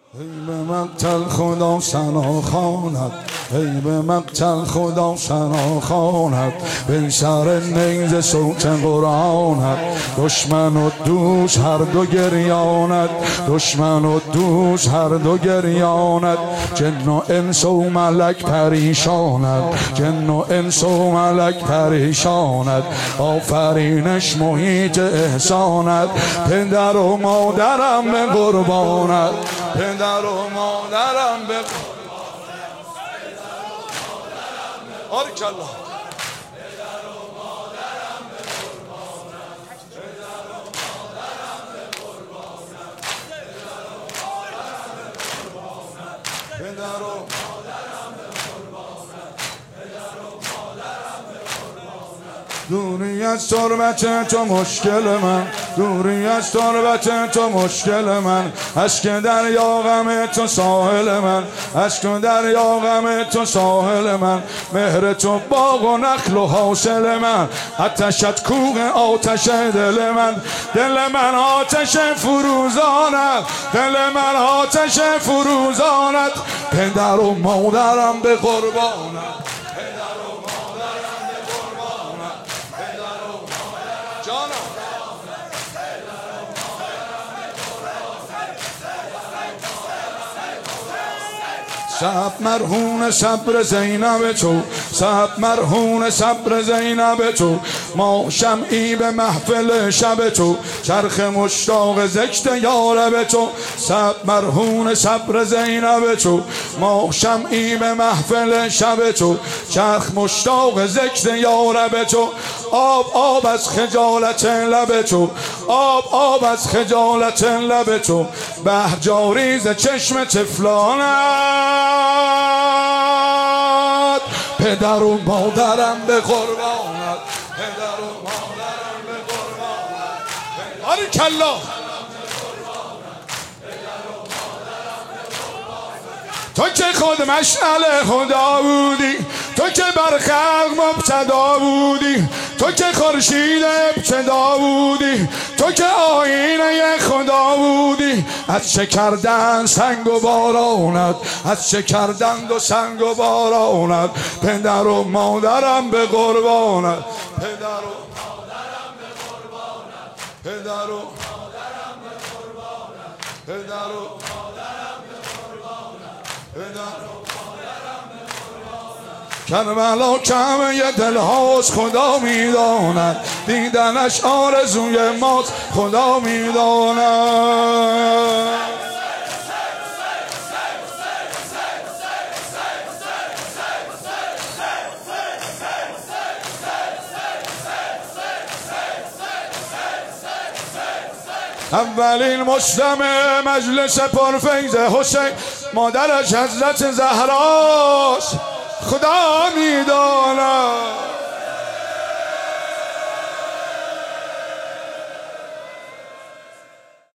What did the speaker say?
ای به مقتل خدا سنا خواند، ای به مقتل خدا سنا خواند، به سر نیزه صوت قرآنت. دشمن و دوست هر دو گریاند، دشمن و دوست هر دو گریاند. جن و انس و ملک پریشاند، جن و انس و ملک پریشاند. آفرینش محیط احساند، پدر و مادرم به قربانت، پدر و مادرم به آرکالله. دوری از تربت تو مشکل من، دوری از تربت تو مشکل من. اشک دریا غم تو ساحل من، اشک دریا غم تو ساحل من. مهر تو باغ و نخل و حاصل من، آتشت کوه آتش دل من. دل من آتش فروزانت، دل من آتش فروزانت. پدر و مادرم به قربانت، شب مرهون صبر زینب تو، شب مرهون صبر زینب تو. ما شمعی به محفل شب تو، چرخ مشتاق ذکر یارب تو. شب مرهون صبر زینب تو، ما شمعی به محفل شب تو، چرخ مشتاق ذکر یارب تو. آب آب از خجالت لب تو، آب آب از خجالت لب تو. بهجاری ز چشم طفلانت. پدر و مادرم به قربانت، پدر و مادرم به قربانت. آرکالله. تو که خود مشعل خدا بودی، تو که بر خلق مبتدا بودی، تو که خورشید ابتدا بودی، تو که آینه خدا بودی. از چه کردن سنگ و بارانت، از چه کردند و سنگ و بارانت. پدر و مادرم به قربانت، پدر و مادرم به قربانت، پدر و مادرم به قربانت، پدر و مادرم به قربانت، پدر و مادرم به قربانت. کربلا کعبه دل هاست خدا میداند، دیدنش آرزوی ماست خدا میداند. اولین مجتمع مجلس پرفیض حسین، مادرش حضرت زهراست خدا میداند.